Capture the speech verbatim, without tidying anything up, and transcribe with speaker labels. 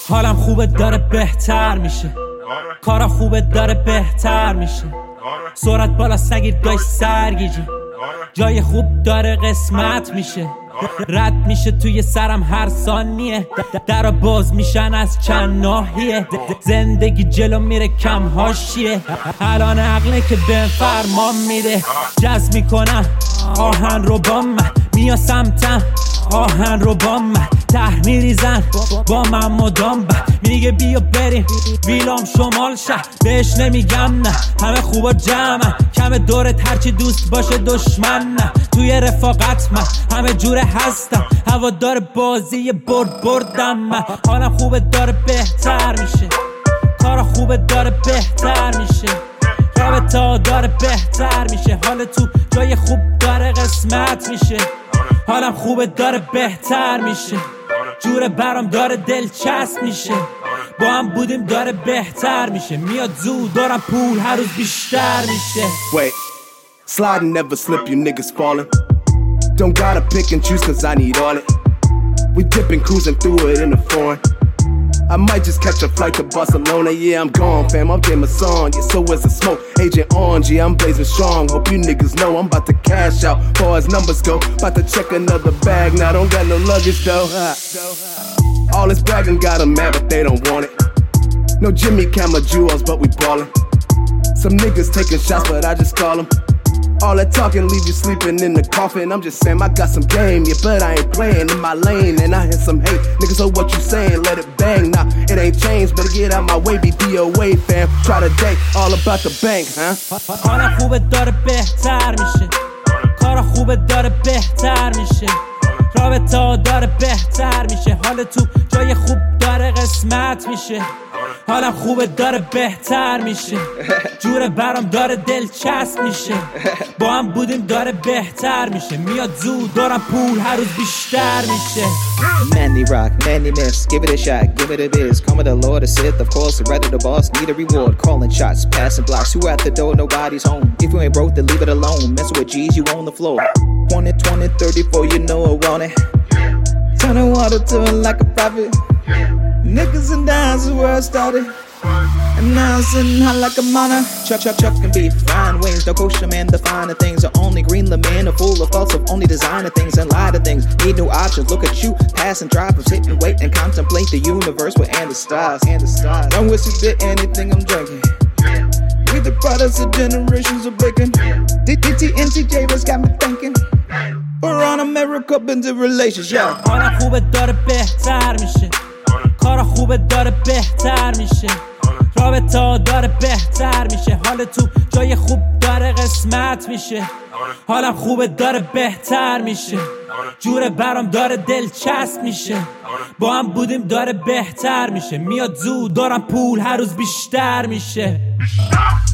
Speaker 1: حالم خوبه داره بهتر میشه، کارا خوبه داره بهتر میشه، سرعت بالا سگیر دای سرگیجی، جای خوب داره قسمت میشه، رد میشه توی سرم هر ثانیه، درا باز میشن از چند ناحیه، زندگی جلو میره کم هاشیه، الان عقله که به فرمان میده، جذب میکنم آهن رو با من، میا سمتم آهن رو با من، ته میریزن با من مدام بر، میگه بیا بریم ویلام شمال شهر، بهش نمیگم نه، همه خوبا جمعن، کم دورت هرچی دوست باشه دشمن نه، توی رفاقت من همه جوره هستم، هوا داره بازی برد بردم من، حالم خوبه داره بهتر میشه، کارا خوبه داره بهتر میشه، رابطه ها داره بهتر میشه، حال تو جای خوب داره قسمت میشه، حالم خوبه داره بهتر میشه، جوره برام داره دلچسب میشه، با هم بودیم داره بهتر میشه، میاد زود دارم پول هر روز بیشتر میشه.
Speaker 2: Wait, slide and never slip, you niggas falling. Don't gotta pick and choose cause I need all it. We dipping, cruising through it in the foreign. I might just catch a flight to Barcelona. Yeah, I'm gone, fam, I'm James Song. Yeah, so is the smoke. Agent Orange, yeah, I'm blazing strong. Hope you niggas know I'm about to cash out. Far as numbers go, about to check another bag. Now don't got no luggage though. All this bragging got them mad, but they don't want it. No Jimmy Camera jewels, but we ballin'. Some niggas taking shots, but I just call them. All that talking leave you sleeping in the coffin. I'm just saying I got some game, yeah, but I ain't playing in my lane. And I hear some hate, niggas, so what you saying? Let it bang, nah, it ain't changed. Better get out my way, be D O A, fam. Try to date, all about the bank, huh?
Speaker 1: حالا خوبه داره بهتر میشه، کارا خوبه داره بهتر میشه، رابطه ها داره بهتر میشه، حال تو جای خوب داره قسمت میشه، حالم خوبه داره بهتر میشه، جوره برام داره دلچسب میشه، با هم بودیم داره بهتر میشه، میاد زود دارم پول هر روز بیشتر میشه.
Speaker 3: Manly rock, manly miss, give it a shot, give it a biz. Come with the Lord to sit, of course, the right of the boss, need a reward. Calling shots, passing blocks, who at the door, nobody's home. If you ain't broke, then leave it alone. Messing with G's, you on the floor. twenty, twenty, thirty-four, you know I want it. Turning water to it like a prophet. Niggas and dimes is where I started. And now I'm sitting hot like a miner. Chuck, chuck, chuck and beef, fine wings. No kosher man, the finer things are only green. The man are full of false of only designer things and lie to things. Need new options. Look at you, pass and drive. I'm sitting, wait and contemplate the universe with and the stars. And the stars. Don't wish you did anything I'm drinking. We the products of generations of bacon. D T N T J was got me thinking. We're on America into relationship.
Speaker 1: حالا خوبه داره بهتر میشه، کارا خوبه داره بهتر میشه، رابطه ها داره بهتر میشه، حال تو جای خوب داره قسمت میشه، حالم خوبه داره بهتر میشه، جوره برام داره دلچسب میشه، با هم بودیم داره بهتر میشه، میاد زود دارم پول هر روز بیشتر میشه.